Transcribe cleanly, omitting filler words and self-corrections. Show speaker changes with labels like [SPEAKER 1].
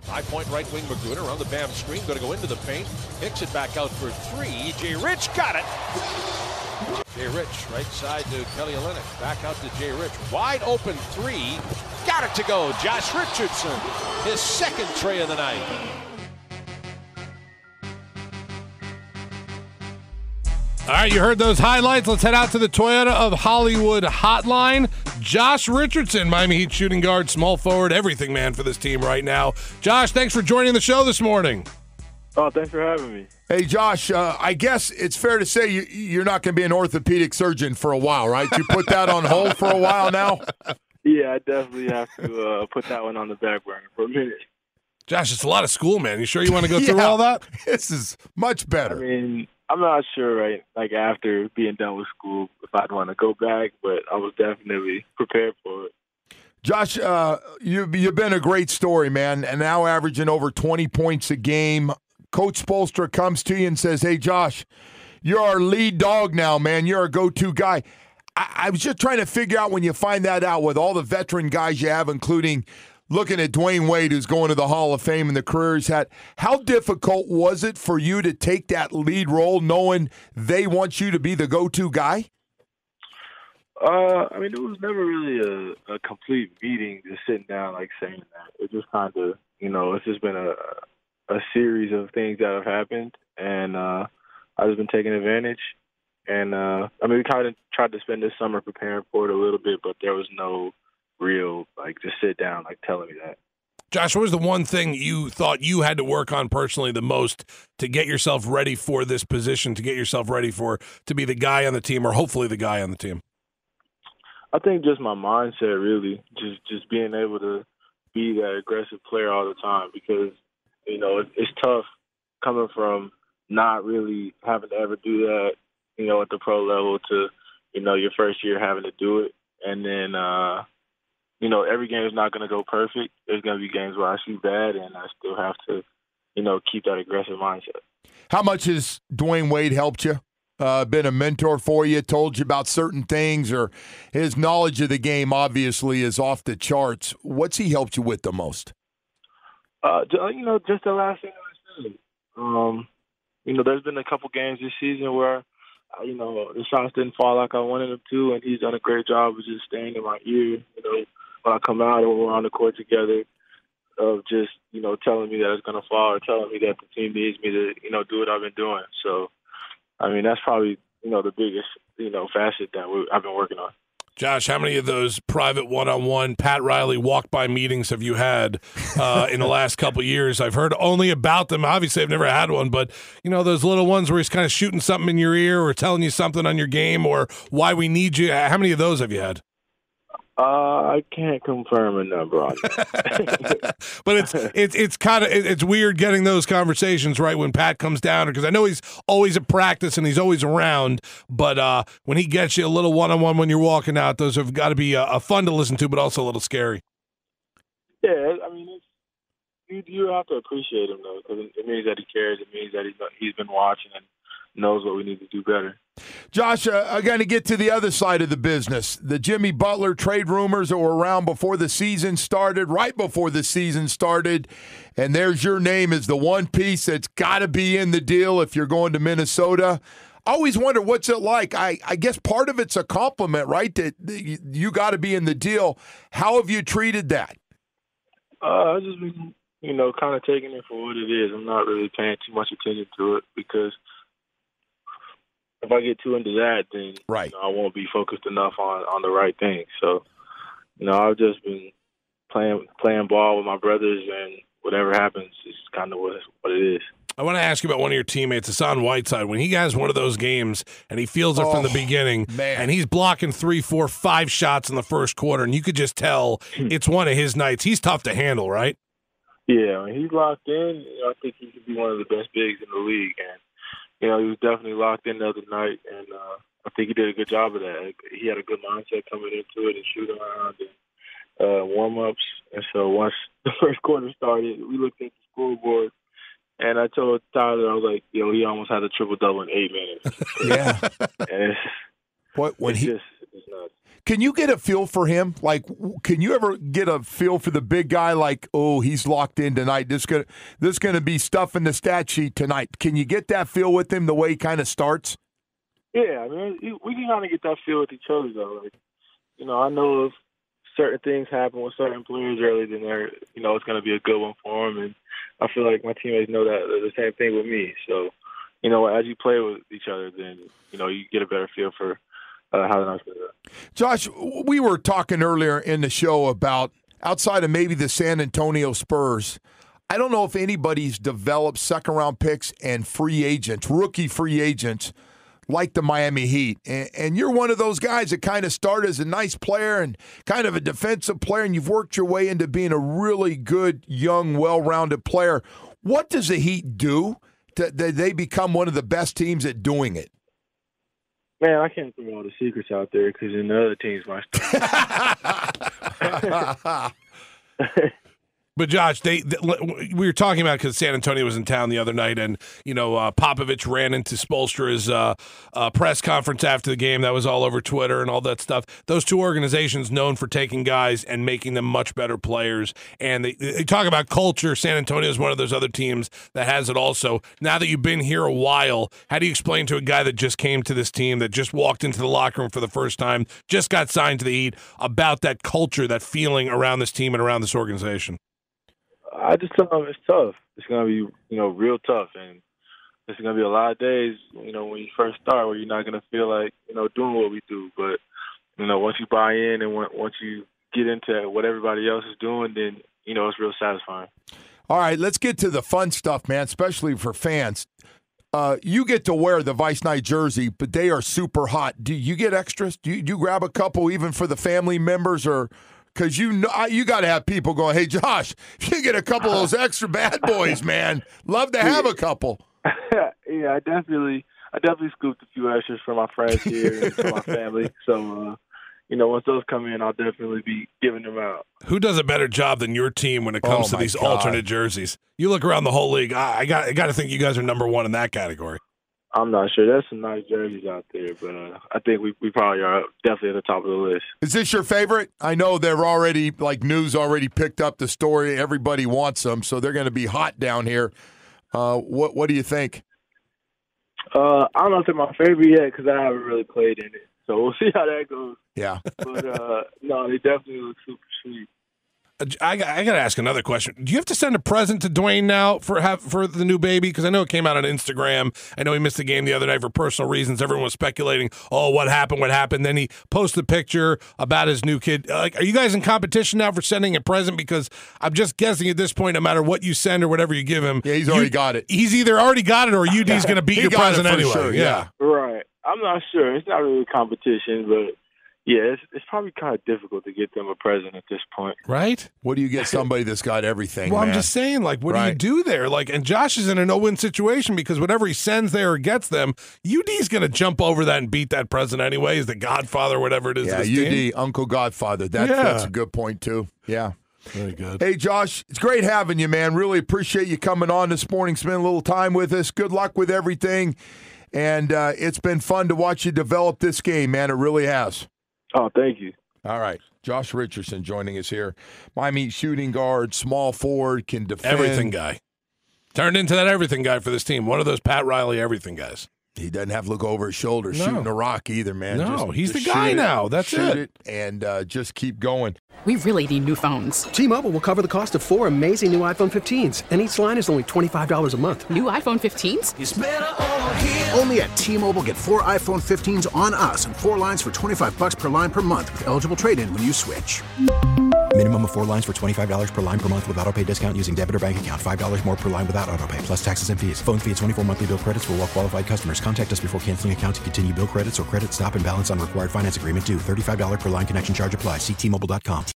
[SPEAKER 1] High point right wing Magruder on the Bam screen. Going to go into the paint. Kicks it back out for three. Jay Rich got it. Jay Rich right side to Kelly Olynyk. Back out to Jay Rich. Wide open three. Got it to go. Josh Richardson. His second tray of the night.
[SPEAKER 2] All right, you heard those highlights. Let's head out to the Toyota of Hollywood hotline. Josh Richardson, Miami Heat shooting guard, small forward, everything man for this team right now. Josh, thanks for joining the show this morning.
[SPEAKER 3] Oh, thanks for having me.
[SPEAKER 4] Hey, Josh, I guess it's fair to say you're not going to be an orthopedic surgeon for a while, right? You put that on hold for a while now?
[SPEAKER 3] Yeah, I definitely have to put that one on the back burner for a minute.
[SPEAKER 2] Josh, it's a lot of school, man. You sure you want to go through all that?
[SPEAKER 4] This is much better.
[SPEAKER 3] I mean, I'm not sure, right, like after being done with school, if I'd want to go back, but I was definitely prepared for it.
[SPEAKER 4] Josh, you've been a great story, man, and now averaging over 20 points a game. Coach Spoelstra comes to you and says, hey, Josh, you're our lead dog now, man. You're our go-to guy. I was just trying to figure out when you find that out with all the veteran guys you have, including looking at Dwayne Wade, who's going to the Hall of Fame and the career he's had, how difficult was it for you to take that lead role knowing they want you to be the go-to guy?
[SPEAKER 3] I mean, it was never really a complete meeting, just sitting down, like saying that. It just kind of, it's just been a series of things that have happened, and I've just been taking advantage. And, we kind of tried to spend this summer preparing for it a little bit, but there was no real, just sit down, telling me that.
[SPEAKER 2] Josh, what was the one thing you thought you had to work on personally the most to get yourself ready for this position, to get yourself ready to be the guy on the team or hopefully the guy on the team?
[SPEAKER 3] I think just my mindset, really, just being able to be that aggressive player all the time because, it's tough coming from not really having to ever do that, at the pro level to, your first year having to do it. And then, every game is not going to go perfect. There's going to be games where I shoot bad and I still have to, keep that aggressive mindset.
[SPEAKER 4] How much has Dwayne Wade helped you? Been a mentor for you, told you about certain things, or his knowledge of the game obviously is off the charts. What's he helped you with the most?
[SPEAKER 3] Just the last thing I said. There's been a couple games this season where, the shots didn't fall like I wanted them to, and he's done a great job of just staying in my ear, when I come out and we're on the court together, of just, telling me that it's going to fall or telling me that the team needs me to, do what I've been doing. So, that's probably, the biggest, facet that I've been working on.
[SPEAKER 2] Josh, how many of those private one-on-one Pat Riley walk-by meetings have you had in the last couple of years? I've heard only about them. Obviously, I've never had one, but, those little ones where he's kind of shooting something in your ear or telling you something on your game or why we need you. How many of those have you had?
[SPEAKER 3] I can't confirm a number on that.
[SPEAKER 2] But it's kind of it's weird getting those conversations right when Pat comes down, because I know he's always at practice and he's always around. But when he gets you a little one-on-one when you're walking out, those have got to be fun to listen to, but also a little scary.
[SPEAKER 3] Yeah, you have to appreciate him though, because it means that he cares. It means that he's been watching and knows what we need to do better.
[SPEAKER 4] Josh, I got to get to the other side of the business. The Jimmy Butler trade rumors that were around before the season started, right before the season started, and there's your name as the one piece that's got to be in the deal if you're going to Minnesota. I always wonder what's it like. I guess part of it's a compliment, right, that you got to be in the deal. How have you treated that?
[SPEAKER 3] I've just been, kind of taking it for what it is. I'm not really paying too much attention to it because if I get too into that, then
[SPEAKER 4] right.
[SPEAKER 3] I won't be focused enough on the right thing. So, I've just been playing ball with my brothers, and whatever happens is kind of what it is.
[SPEAKER 2] I want to ask you about one of your teammates, Hassan Whiteside. When he has one of those games and he feels it from the beginning, and he's blocking 3, 4, 5 shots in the first quarter, and you could just tell it's one of his nights. He's tough to handle, right?
[SPEAKER 3] Yeah, when he's locked in, I think he could be one of the best bigs in the league. And, he was definitely locked in the other night, and I think he did a good job of that. He had a good mindset coming into it and shooting around and warm-ups. And so once the first quarter started, we looked at the scoreboard, and I told Tyler, I was like, he almost had a triple-double in 8 minutes.
[SPEAKER 4] Yeah.
[SPEAKER 3] And
[SPEAKER 4] When
[SPEAKER 3] it's nuts.
[SPEAKER 4] Can you get a feel for him? Like, can you ever get a feel for the big guy? Like, oh, he's locked in tonight. This gonna be stuff in the stat sheet tonight. Can you get that feel with him the way he kind of starts?
[SPEAKER 3] Yeah, I mean, we can kind of get that feel with each other, though. Like, I know if certain things happen with certain players early, then it's going to be a good one for them. And I feel like my teammates know that the same thing with me. So, as you play with each other, then, you get a better feel for how the night's going to go.
[SPEAKER 4] Josh, we were talking earlier in the show about outside of maybe the San Antonio Spurs, I don't know if anybody's developed second-round picks and free agents, rookie free agents, like the Miami Heat. And you're one of those guys that kind of started as a nice player and kind of a defensive player, and you've worked your way into being a really good, young, well-rounded player. What does the Heat do that they become one of the best teams at doing it?
[SPEAKER 3] Man, I can't throw all the secrets out there because then the other teams might start.
[SPEAKER 2] But, Josh, we were talking about because San Antonio was in town the other night, and, Popovich ran into Spoelstra's press conference after the game. That was all over Twitter and all that stuff. Those two organizations known for taking guys and making them much better players. And they talk about culture. San Antonio is one of those other teams that has it also. Now that you've been here a while, how do you explain to a guy that just came to this team, that just walked into the locker room for the first time, just got signed to the Heat, about that culture, that feeling around this team and around this organization?
[SPEAKER 3] I just tell them it's tough. It's going to be, real tough. And there's going to be a lot of days, when you first start where you're not going to feel like, doing what we do. But, once you buy in and once you get into what everybody else is doing, then, it's real satisfying.
[SPEAKER 4] All right, let's get to the fun stuff, man, especially for fans. You get to wear the Vice Night jersey, but they are super hot. Do you get extras? Do you grab a couple even for the family members, or – because you got to have people going, hey, Josh, you get a couple of those extra bad boys, man. Love to have a couple.
[SPEAKER 3] Yeah, I definitely scooped a few extras for my friends here and for my family. So, once those come in, I'll definitely be giving them out.
[SPEAKER 2] Who does a better job than your team when it comes to these alternate jerseys? You look around the whole league. I got to think you guys are number one in that category.
[SPEAKER 3] I'm not sure. There's some nice jerseys out there, but I think we probably are definitely at the top of the list.
[SPEAKER 4] Is this your favorite? I know they're already, news already picked up the story. Everybody wants them, so they're going to be hot down here. What do you think?
[SPEAKER 3] I don't know if they're my favorite yet because I haven't really played in it. So we'll see how that goes.
[SPEAKER 4] Yeah.
[SPEAKER 3] But, no, they definitely look super sweet.
[SPEAKER 2] I got to ask another question. Do you have to send a present to Dwayne now for the new baby? Because I know it came out on Instagram. I know he missed the game the other night for personal reasons. Everyone was speculating, what happened? Then he posted a picture about his new kid. Are you guys in competition now for sending a present? Because I'm just guessing at this point, no matter what you send or whatever you give him.
[SPEAKER 4] Yeah, he's already got it.
[SPEAKER 2] He's either already got it or UD's going to beat your present anyway.
[SPEAKER 4] Sure, yeah.
[SPEAKER 3] Right. I'm not sure. It's not really a competition, but yeah, it's probably kind of difficult to get them a present at this point.
[SPEAKER 2] Right?
[SPEAKER 4] What do you get somebody that's got everything,
[SPEAKER 2] Well,
[SPEAKER 4] man?
[SPEAKER 2] I'm just saying, what do you do there? And Josh is in a no-win situation because whatever he sends there or gets them, UD's going to jump over that and beat that present anyway. Is the Godfather, whatever it is.
[SPEAKER 4] Yeah, UD,
[SPEAKER 2] team.
[SPEAKER 4] Uncle Godfather. That's a good point, too. Yeah.
[SPEAKER 2] Very good.
[SPEAKER 4] Hey, Josh, it's great having you, man. Really appreciate you coming on this morning, spending a little time with us. Good luck with everything. And it's been fun to watch you develop this game, man. It really has.
[SPEAKER 3] Oh, thank you.
[SPEAKER 4] All right. Josh Richardson joining us here. Miami shooting guard, small forward, can defend.
[SPEAKER 2] Everything guy. Turned into that everything guy for this team. One of those Pat Riley everything guys.
[SPEAKER 4] He doesn't have to look over his shoulder shooting a rock either, man.
[SPEAKER 2] No, he's the guy now. That's
[SPEAKER 4] shoot it. And just keep going.
[SPEAKER 5] We really need new phones.
[SPEAKER 6] T-Mobile will cover the cost of 4 amazing new iPhone 15s, and each line is only $25 a month.
[SPEAKER 5] New iPhone 15s?
[SPEAKER 7] It's better over here. Only at T-Mobile, get 4 iPhone 15s on us and 4 lines for $25 per line per month with eligible trade-in when you switch.
[SPEAKER 8] Minimum of 4 lines for $25 per line per month with autopay discount using debit or bank account. $5 more per line without autopay, plus taxes and fees. Phone fee at 24 monthly bill credits for well-qualified customers. Contact us before canceling account to continue bill credits or credit stop and balance on required finance agreement due. $35 per line connection charge applies. See T-Mobile.com.